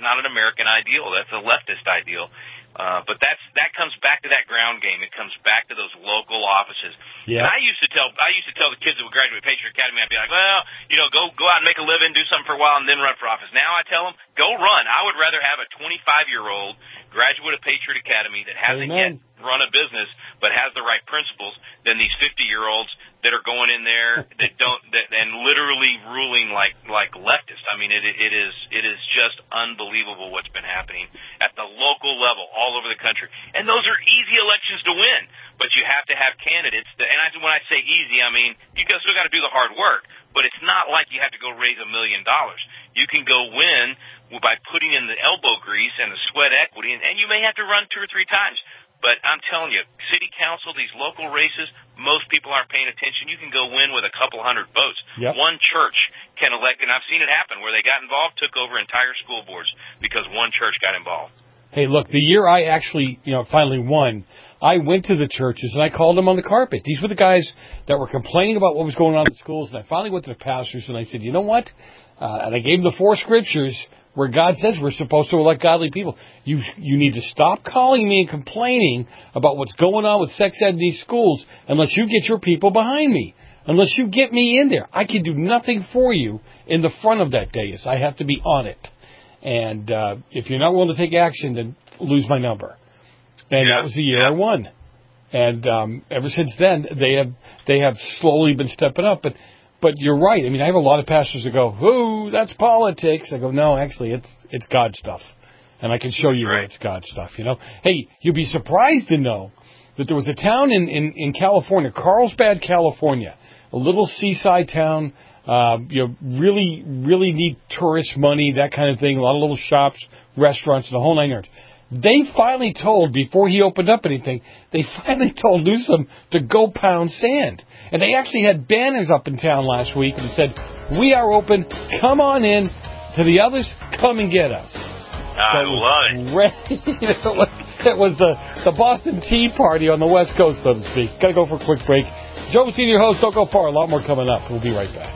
not an American ideal. That's a leftist ideal. Uh, but that's that comes back to that ground game. It comes back to those local offices. Yeah. And I used to tell I used to tell the kids that would graduate Patriot Academy, I'd be like, well, you know, go go out and make a living, do something for a while, and then run for office. Now I tell them, go run. I would rather have a twenty-five-year-old graduate of Patriot Academy that hasn't Amen. yet run a business but has the right principles than these fifty-year-olds that are going in there that don't that and literally ruling like like leftists. I mean, it it is it is just unbelievable what's been happening at the local level all over the country. And those are easy elections to win, but you have to have candidates that, and I, when I say easy, I mean you still got to do the hard work, but it's not like you have to go raise a million dollars. You can go win by putting in the elbow grease and the sweat equity, and, and you may have to run two or three times. But I'm telling you, city council, these local races, most people aren't paying attention. You can go win with a couple hundred votes. Yep. One church can elect, and I've seen it happen where they got involved, took over entire school boards because one church got involved. Hey, look, the year I actually, you know, finally won, I went to the churches and I called them on the carpet. These were the guys that were complaining about what was going on in schools, and I finally went to the pastors and I said, you know what? Uh, and I gave them the four scriptures where God says we're supposed to elect godly people. You you need to stop calling me and complaining about what's going on with sex ed in these schools unless you get your people behind me. Unless you get me in there. I can do nothing for you in the front of that dais. I have to be on it. And uh, if you're not willing to take action, then lose my number. And yeah. that was the year yeah. I won. And um, ever since then, they have they have slowly been stepping up. But But you're right. I mean, I have a lot of pastors that go, "Ooh, that's politics." I go, "No, actually, it's it's God stuff," and I can show you where it's God stuff. You know, hey, you'd be surprised to know that there was a town in in, in California, Carlsbad, California, a little seaside town. Uh, you know, really, really need tourist money, that kind of thing. A lot of little shops, restaurants, the whole nine yards. They finally told, before he opened up anything, they finally told Newsom to go pound sand. And they actually had banners up in town last week that said, "We are open, come on in. To the others, come and get us." I so love it. Re- it was, it was the, the Boston Tea Party on the West Coast, so to speak. Got to go for a quick break. Joe, senior host, don't go far. A lot more coming up. We'll be right back.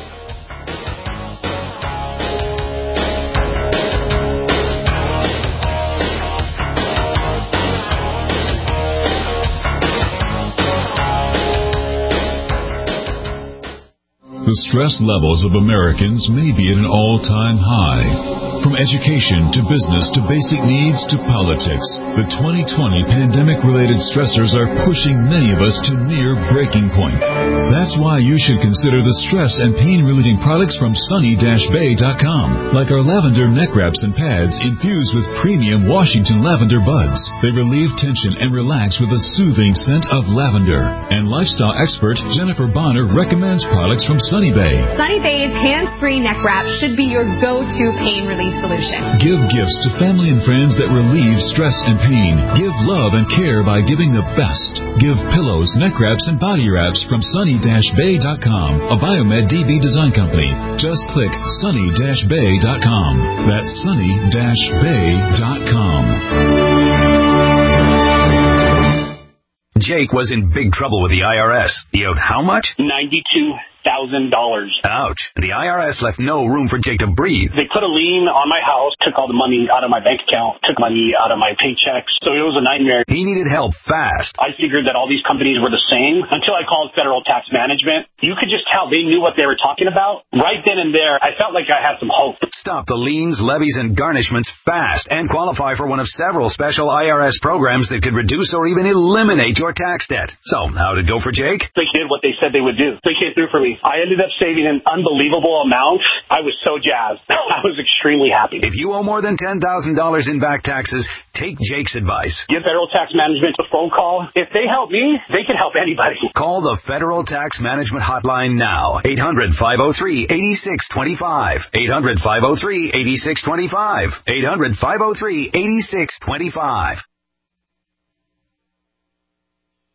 The stress levels of Americans may be at an all-time high. From education to business to basic needs to politics, the twenty twenty pandemic-related stressors are pushing many of us to near breaking point. That's why you should consider the stress and pain-relieving products from sunny dash bay dot com, like our lavender neck wraps and pads infused with premium Washington lavender buds. They relieve tension and relax with a soothing scent of lavender. And lifestyle expert Jennifer Bonner recommends products from Sunny Bay. Sunny Bay's hands-free neck wrap should be your go-to pain relief solution. Give gifts to family and friends that relieve stress and pain. Give love and care by giving the best. Give pillows, neck wraps, and body wraps from sunny dash bay dot com, a Biomed D B design company. Just click sunny dash bay dot com. That's sunny dash bay dot com. Jake was in big trouble with the I R S. He owed how much? ninety-two thousand dollars. Ouch. The I R S left no room for Jake to breathe. They put a lien on my house, took all the money out of my bank account, took money out of my paychecks, so it was a nightmare. He needed help fast. I figured that all these companies were the same until I called Federal Tax Management. You could just tell they knew what they were talking about. Right then and there, I felt like I had some hope. Stop the liens, levies, and garnishments fast and qualify for one of several special I R S programs that could reduce or even eliminate your tax debt. So, how'd it go for Jake? They did what they said they would do. They came through for me. I ended up saving an unbelievable amount. I was so jazzed. I was extremely happy. If you owe more than ten thousand dollars in back taxes, take Jake's advice. Give Federal Tax Management a phone call. If they help me, they can help anybody. Call the Federal Tax Management Hotline now. eight hundred, five oh three, eight six two five. eight hundred, five oh three, eight six two five. eight hundred, five oh three, eight six two five.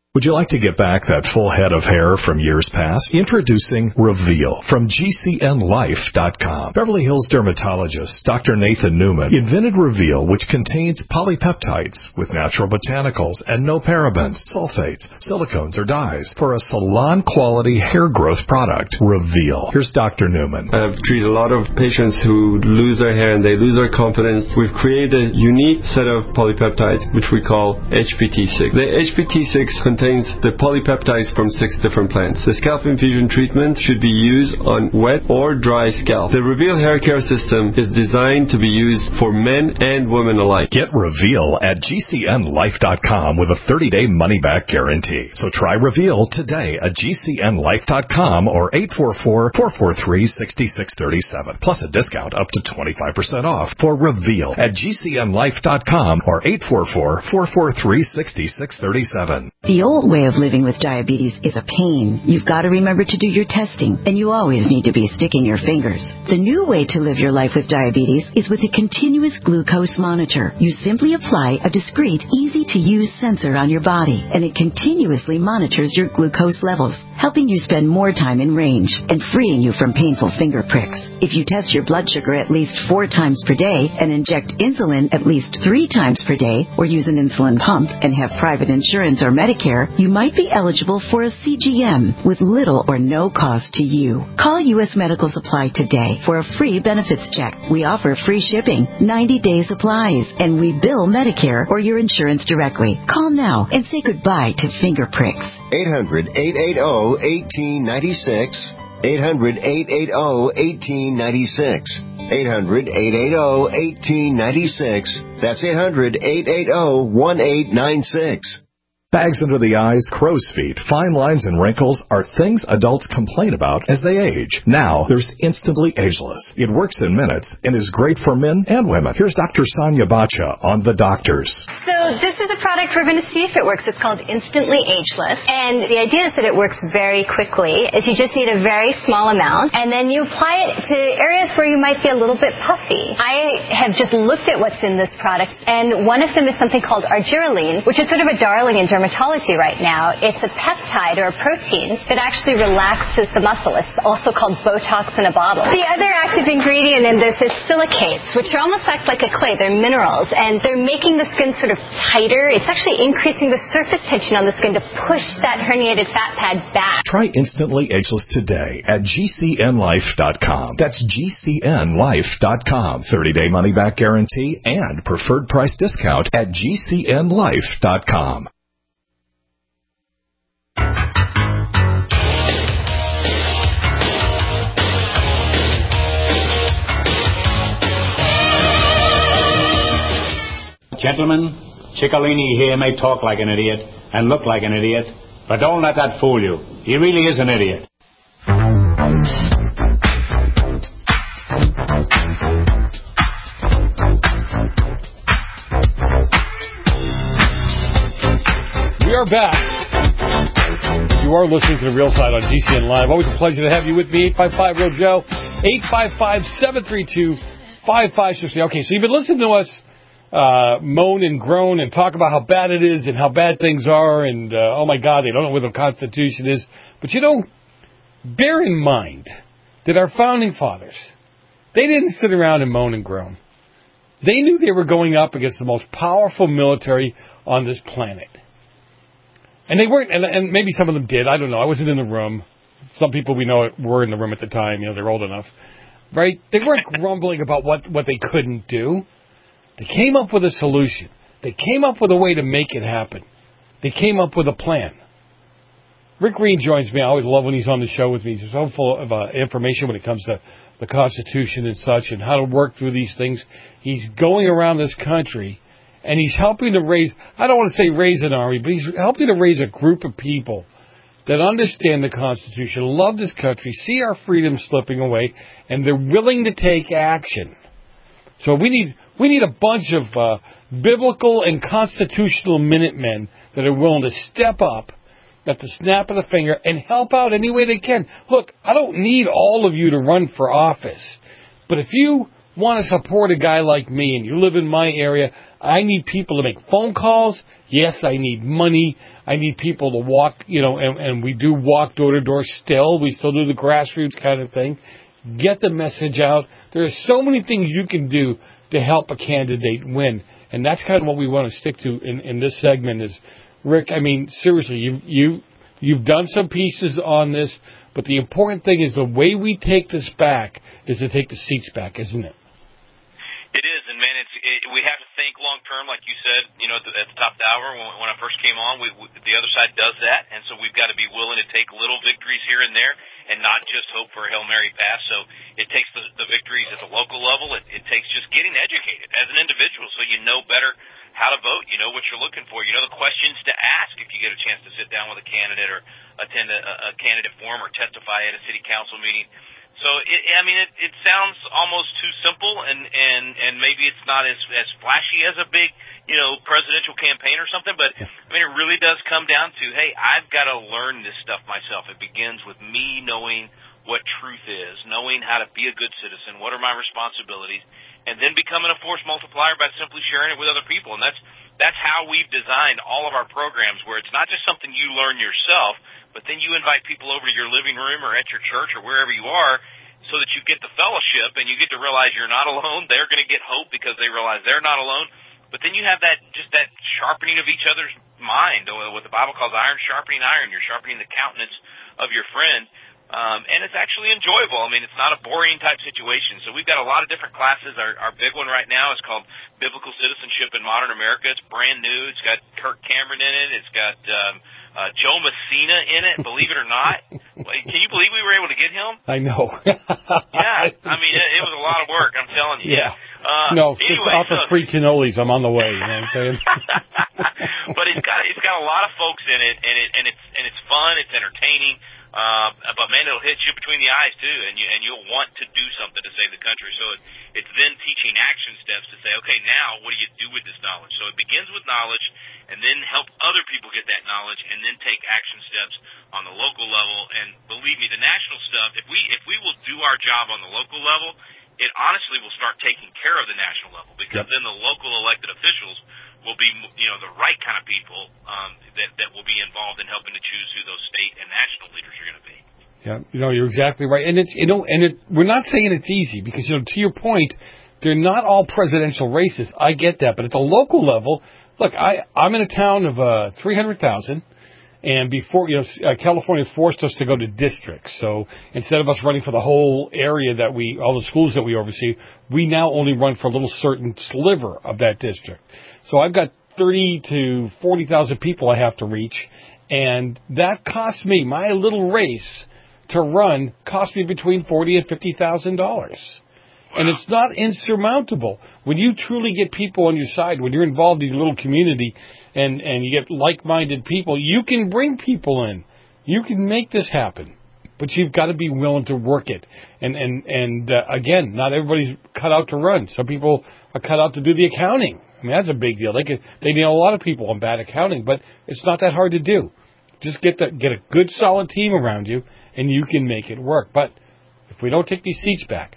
Would you like to get back that full head of hair from years past? Introducing Reveal from G C N life dot com. Beverly Hills dermatologist Doctor Nathan Newman invented Reveal, which contains polypeptides with natural botanicals and no parabens, sulfates, silicones, or dyes for a salon-quality hair growth product. Reveal. Here's Doctor Newman. I've treated a lot of patients who lose their hair and they lose their confidence. We've created a unique set of polypeptides, which we call H P T six. The H P T six contains the polypeptides from six different plants. The scalp infusion treatment should be used on wet or dry scalp. The Reveal hair care system is designed to be used for men and women alike. Get Reveal at G C N life dot com with a thirty-day money-back guarantee. So try Reveal today at G C N life dot com or eight four four, four four three, six six three seven. Plus a discount up to twenty-five percent off for Reveal at G C N life dot com or eight four four, four four three, six six three seven. The old way of living with diabetes is a pain. You've got to remember to do your testing, and you always need to be sticking your fingers. The new way to live your life with diabetes is with a continuous glucose monitor. You simply apply a discreet, easy-to-use sensor on your body, and it continuously monitors your glucose levels, helping you spend more time in range and freeing you from painful finger pricks. If you test your blood sugar at least four times per day and inject insulin at least three times per day, or use an insulin pump and have private insurance or Medicare, you might be eligible for a C G M with little or no cost to you. Call U S Medical Supply today for a free benefits check. We offer free shipping, ninety-day supplies, and we bill Medicare or your insurance directly. Call now and say goodbye to finger pricks. eight hundred, eight eight zero, one eight nine six. eight hundred, eight eight zero, one eight nine six. eight hundred, eight eight zero, one eight nine six. That's eight hundred, eight eight zero, one eight nine six. Bags under the eyes, crow's feet, fine lines, and wrinkles are things adults complain about as they age. Now, there's Instantly Ageless. It works in minutes and is great for men and women. Here's Doctor Sonia Bacha on The Doctors. So this is a product we're going to see if it works. It's called Instantly Ageless. And the idea is that it works very quickly. Is you just need a very small amount, and then you apply it to areas where you might be a little bit puffy. I have just looked at what's in this product, and one of them is something called argireline, which is sort of a darling in dermatology right now. It's a peptide or a protein that actually relaxes the muscle. It's also called Botox in a bottle. The other active ingredient in this is silicates, which are almost act like a clay. They're minerals, and they're making the skin sort of tighter. It's actually increasing the surface tension on the skin to push that herniated fat pad back. Try Instantly Ageless today at G C N life dot com. That's G C N life dot com. thirty-day money-back guarantee and preferred price discount at G C N life dot com. Gentlemen, Ciccolini here may talk like an idiot and look like an idiot, but don't let that fool you. He really is an idiot. We are back. You are listening to The Real Side on G C N Live. Always a pleasure to have you with me. eight five five, real Joe. eight five five, seven three two, five five six three. Okay, so you've been listening to us uh, moan and groan and talk about how bad it is and how bad things are and, uh, oh, my God, they don't know where the Constitution is. But, you know, bear in mind that our founding fathers, they didn't sit around and moan and groan. They knew they were going up against the most powerful military on this planet. And they weren't, and, and maybe some of them did, I don't know, I wasn't in the room. Some people we know were in the room at the time, you know, they're old enough. Right? They weren't grumbling about what, what they couldn't do. They came up with a solution. They came up with a way to make it happen. They came up with a plan. Rick Green joins me. I always love when he's on the show with me. He's so full of uh, information when it comes to the Constitution and such and how to work through these things. He's going around this country and he's helping to raise, I don't want to say raise an army, but he's helping to raise a group of people that understand the Constitution, love this country, see our freedom slipping away, and they're willing to take action. So we need we need a bunch of uh, biblical and constitutional Minutemen that are willing to step up at the snap of the finger and help out any way they can. Look, I don't need all of you to run for office, but if you want to support a guy like me and you live in my area, I need people to make phone calls. Yes, I need money. I need people to walk, you know, and, and we do walk door to door still. We still do the grassroots kind of thing. Get the message out. There are so many things you can do to help a candidate win. And that's kind of what we want to stick to in, in this segment is, Rick, I mean, seriously, you, you, you've done some pieces on this, but the important thing is the way we take this back is to take the seats back, isn't it? It is, and man, it's it, we have to think long term, like you said. You know, at the, at the top of the hour when, when I first came on, we, we, the other side does that, and so we've got to be willing to take little victories here and there, and not just hope for a Hail Mary pass. So it takes the, the victories at the local level. It, it takes just getting educated as an individual, so you know better how to vote. You know what you're looking for. You know the questions to ask if you get a chance to sit down with a candidate or attend a, a candidate forum or testify at a city council meeting. So, it, I mean, it, it sounds almost too simple, and, and, and maybe it's not as, as flashy as a big, you know, presidential campaign or something, but, I mean, it really does come down to, hey, I've got to learn this stuff myself. It begins with me knowing what truth is, knowing how to be a good citizen, what are my responsibilities, and then becoming a force multiplier by simply sharing it with other people. And that's that's how we've designed all of our programs, where it's not just something you learn yourself, but then you invite people over to your living room or at your church or wherever you are so that you get the fellowship and you get to realize you're not alone. They're going to get hope because they realize they're not alone. But then you have that just that sharpening of each other's mind, or what the Bible calls iron sharpening iron. You're sharpening the countenance of your friend. Um, and it's actually enjoyable. I mean, it's not a boring type situation. So we've got a lot of different classes. Our, our big one right now is called Biblical Citizenship in Modern America. It's brand new. It's got Kirk Cameron in it. It's got um, uh, Joe Messina in it, believe it or not. Can you believe we were able to get him? I know. Yeah. I mean, it, it was a lot of work, I'm telling you. Yeah. Uh, no, anyway, it's off of so, free cannolis. I'm on the way. You know what I'm saying? But it's got it's got a lot of folks in it, and it and it's and it's fun. It's entertaining. Uh, but man, it'll hit you between the eyes too, and you and you'll want to do something to save the country. So it, it's then teaching action steps to say, okay, now what do you do with this knowledge? So it begins with knowledge, and then help other people get that knowledge, and then take action steps on the local level. And believe me, the national stuff, if we if we will do our job on the local level, it honestly will start taking care of the national level, because yep. then the local elected officials will be, you know, the right kind of people um, that, that will be involved in helping to choose who those state and national leaders are going to be. Yeah, you know, you're exactly right. And it's, you know, and it, we're not saying it's easy because, you know, to your point, they're not all presidential races. I get that. But at the local level, look, I, I'm in a town of uh, three hundred thousand. And before, you know, uh, California forced us to go to districts. So instead of us running for the whole area that we, all the schools that we oversee, we now only run for a little certain sliver of that district. So I've got thirty to forty thousand people I have to reach. And that costs me, my little race to run cost me between forty and fifty thousand dollars. Wow. And it's not insurmountable. When you truly get people on your side, when you're involved in your little community, and, and you get like-minded people, you can bring people in. You can make this happen. But you've got to be willing to work it. And, and, and uh, again, not everybody's cut out to run. Some people are cut out to do the accounting. I mean, that's a big deal. They could, they nail a lot of people on bad accounting, but it's not that hard to do. Just get the, get a good, solid team around you, and you can make it work. But if we don't take these seats back,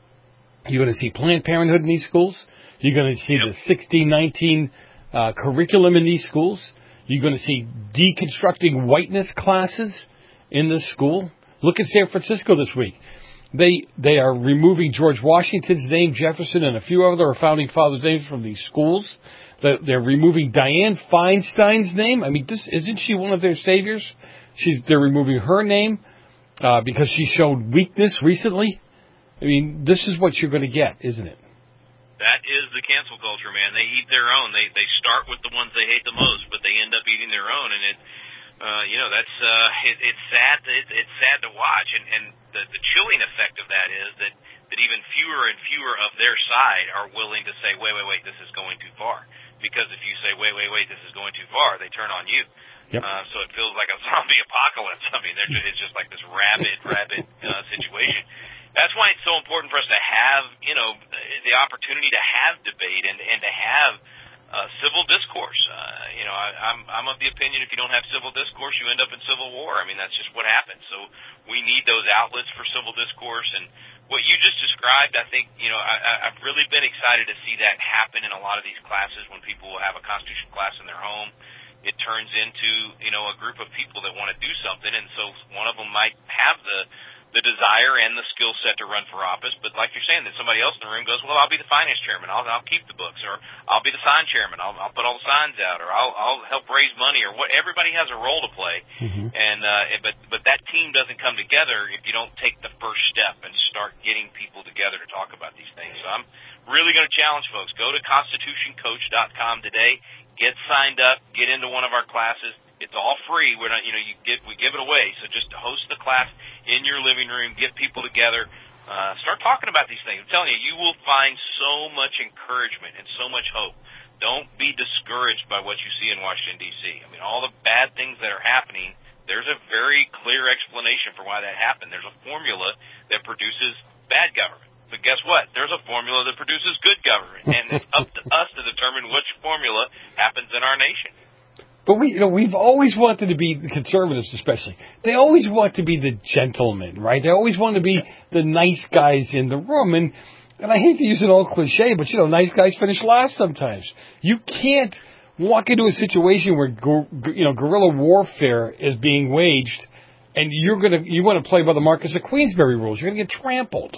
you're going to see Planned Parenthood in these schools. You're going to see the sixteen nineteen Uh, curriculum in these schools. You're going to see deconstructing whiteness classes in this school. Look at San Francisco this week. They they are removing George Washington's name, Jefferson, and a few other founding fathers' names from these schools. They're, they're removing Dianne Feinstein's name. I mean, this isn't she one of their saviors? She's they're removing her name uh, because she showed weakness recently. I mean, this is what you're going to get, isn't it? That is the cancel culture, man. They eat their own. They they start with the ones they hate the most, but they end up eating their own, and it, uh, you know, that's uh, it, it's sad. It, it's sad to watch, and and the, the chilling effect of that is that that even fewer and fewer of their side are willing to say, wait, wait, wait, this is going too far. Because if you say, wait, wait, wait, this is going too far, they turn on you. Yep. Uh, so it feels like a zombie apocalypse. I mean, they're just, it's just like this rabid, rabid uh, situation. That's why it's so important for us to have, you know, the opportunity to have debate and, and to have uh, civil discourse. Uh, you know, I, I'm I'm of the opinion if you don't have civil discourse, you end up in civil war. I mean, that's just what happens. So we need those outlets for civil discourse. And what you just described, I think, you know, I, I've really been excited to see that happen in a lot of these classes when people will have a Constitution class in their home. It turns into, you know, a group of people that want to do something, and so one of them might have the the desire and the skill set to run for office, but like you're saying, that somebody else in the room goes, well, I'll be the finance chairman, I'll I'll keep the books, or I'll be the sign chairman, I'll I'll put all the signs out, or I'll I'll help raise money, or what. Everybody has a role to play, mm-hmm. and uh, but but that team doesn't come together if you don't take the first step and start getting people together to talk about these things. So I'm really going to challenge folks. Go to constitution coach dot com today. Get signed up. Get into one of our classes. It's all free. We're not, you know, you get we give it away. So just host the class in your living room. Get people together. Uh, start talking about these things. I'm telling you, you will find so much encouragement and so much hope. Don't be discouraged by what you see in Washington, D C. I mean, all the bad things that are happening, there's a very clear explanation for why that happened. There's a formula that produces bad government. But guess what? There's a formula that produces good government, and it's up to us to determine which formula happens in our nation. But we, you know, we've always wanted to be, the conservatives especially, they always want to be the gentlemen, right? They always want to be the nice guys in the room. And, and I hate to use an old cliche, but, you know, nice guys finish last sometimes. You can't walk into a situation where, you know, guerrilla warfare is being waged, and you're going to, you want to play by the Marquess of Queensberry rules. You're going to get trampled.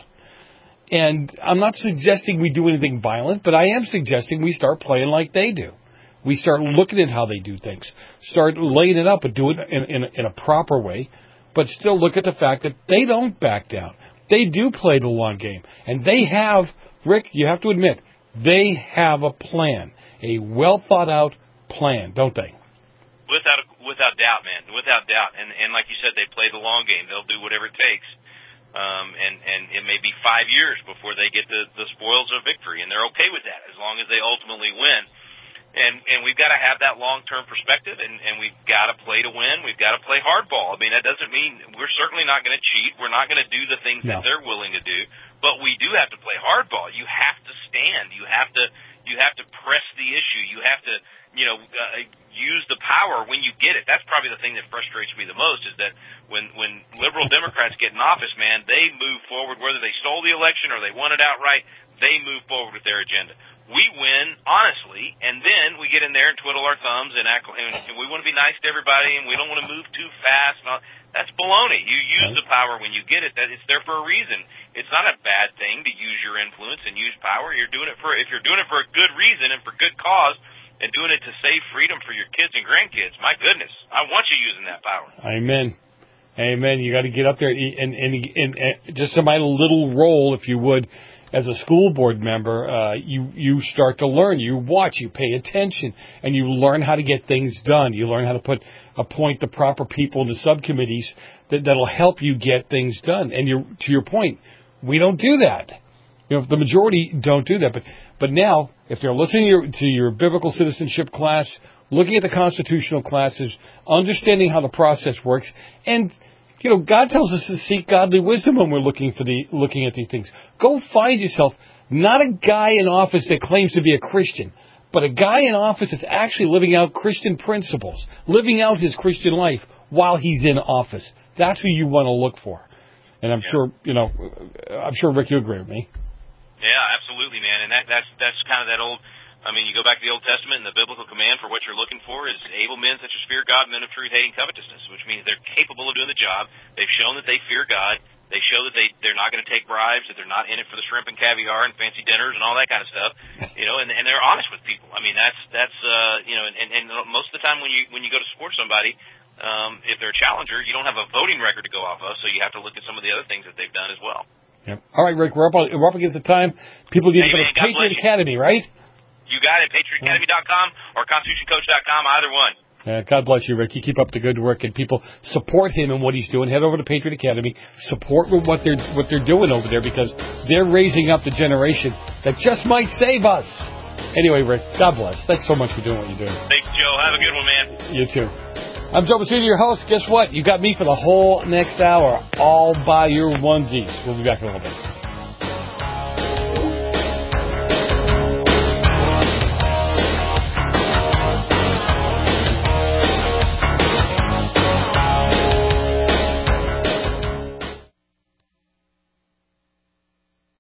And I'm not suggesting we do anything violent, but I am suggesting we start playing like they do. We start looking at how they do things, start laying it up and do it in, in, in a proper way, but still look at the fact that they don't back down. They do play the long game. And they have, Rick, you have to admit, they have a plan, a well-thought-out plan, don't they? Without without doubt, man, without doubt. And, and like you said, they play the long game. They'll do whatever it takes. Um, and, and it may be five years before they get the, the spoils of victory, and they're okay with that as long as they ultimately win. And and we've got to have that long-term perspective, and, and we've got to play to win. We've got to play hardball. I mean, that doesn't mean we're certainly not going to cheat. We're not going to do the things no. that they're willing to do, but we do have to play hardball. You have to stand. You have to you have to press the issue. You have to, you know, uh, use the power when you get it. That's probably the thing that frustrates me the most is that when when liberal Democrats get in office, man, they move forward, whether they stole the election or they won it outright, they move forward with their agenda. We win, honestly, and then we get in there and twiddle our thumbs and act, and we want to be nice to everybody, and we don't want to move too fast. And all. That's baloney. You use the power when you get it. That it's there for a reason. It's not a bad thing to use your influence and use power. You're doing it for if you're doing it for a good reason and for good cause, and doing it to save freedom for your kids and grandkids. My goodness, I want you using that power. Amen. Amen. You got to get up there and, and, and, and just in my little role, if you would. As a school board member, uh, you, you start to learn. You watch, you pay attention, and you learn how to get things done. You learn how to put appoint the proper people in the subcommittees that, that'll help you get things done. And you're, to your point, we don't do that. You know, the majority don't do that. But but now, if they're listening to your, to your biblical citizenship class, looking at the constitutional classes, understanding how the process works, and you know, God tells us to seek godly wisdom when we're looking for the looking at these things. Go find yourself not a guy in office that claims to be a Christian, but a guy in office that's actually living out Christian principles, living out his Christian life while he's in office. That's who you want to look for. And I'm yeah. sure, you know, I'm sure Rick, you agree with me. Yeah, absolutely, man. And that that's that's kind of that old. I mean, you go back to the Old Testament, and the biblical command for what you're looking for is able men such as fear God, men of truth, hating covetousness, which means they're capable of doing the job. They've shown that they fear God. They show that they, they're not going to take bribes, that they're not in it for the shrimp and caviar and fancy dinners and all that kind of stuff, you know, and, and they're honest with people. I mean, that's, that's uh, you know, and, and most of the time when you when you go to support somebody, um, if they're a challenger, you don't have a voting record to go off of, so you have to look at some of the other things that they've done as well. Yep. All right, Rick, we're up, we're up against the time. People need to go to Patriot Academy, right? You got it, patriot academy dot com or constitution coach dot com, either one. Uh, God bless you, Rick. You keep up the good work, and people support him and what he's doing. Head over to Patriot Academy. Support what they're what they're doing over there because they're raising up the generation that just might save us. Anyway, Rick, God bless. Thanks so much for doing what you're doing. Thanks, Joe. Have a good one, man. You too. I'm Joe Bassini, your host. Guess what? You got me for the whole next hour, all by your onesies. We'll be back in a little bit.